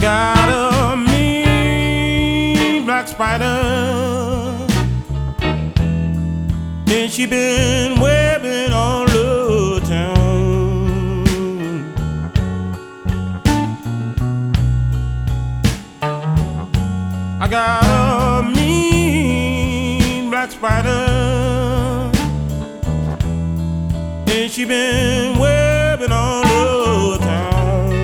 got a mean black spider, and she been webbing all over town. I got a mean black spider, and she been webbing all over town.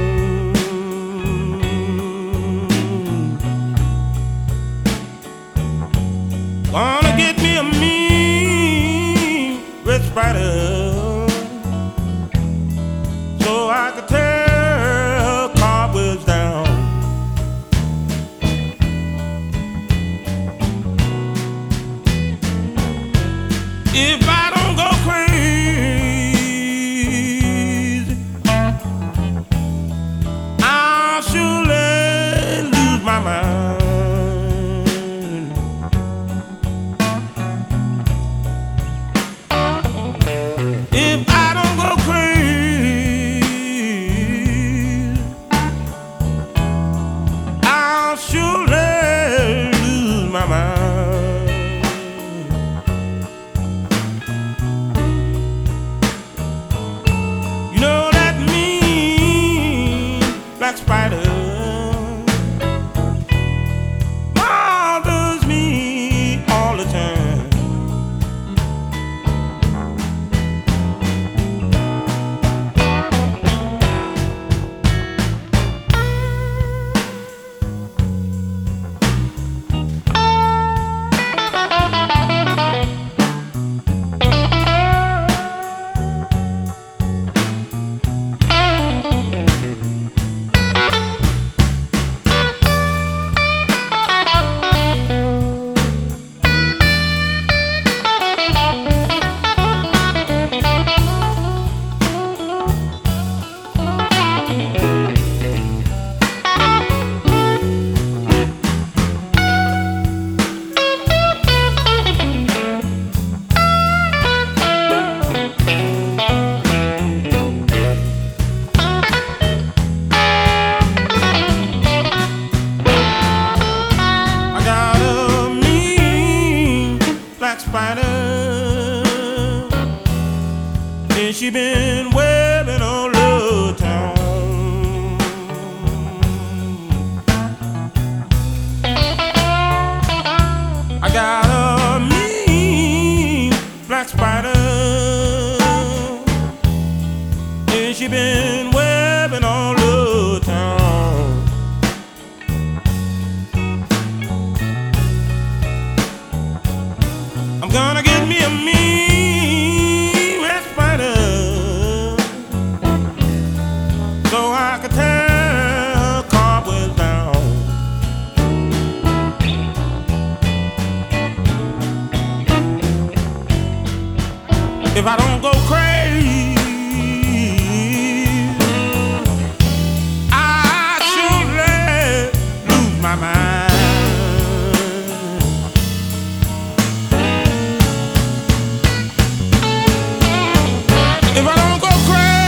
Gonna get me a mean red spider, so I can tear her cobwebs down. If I don't go crazy, I'll surely lose my mind. If I don't go crazy, I'll surely lose my mind. You know that mean black spider bothers me all the time. Spider, and she been webbing all over town. I got a mean black spider, and she been webbing all over town. I'm gonna get me a mean red spider, so I can tear cobwebs down. If I don't go crazy, I surely lose my mind. If I don't go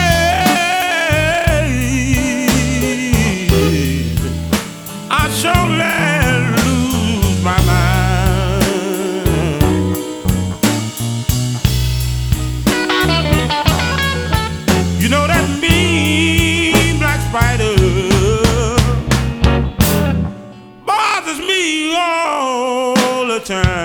crazy, I surely lose my mind. You know that mean black spider bothers me all the time.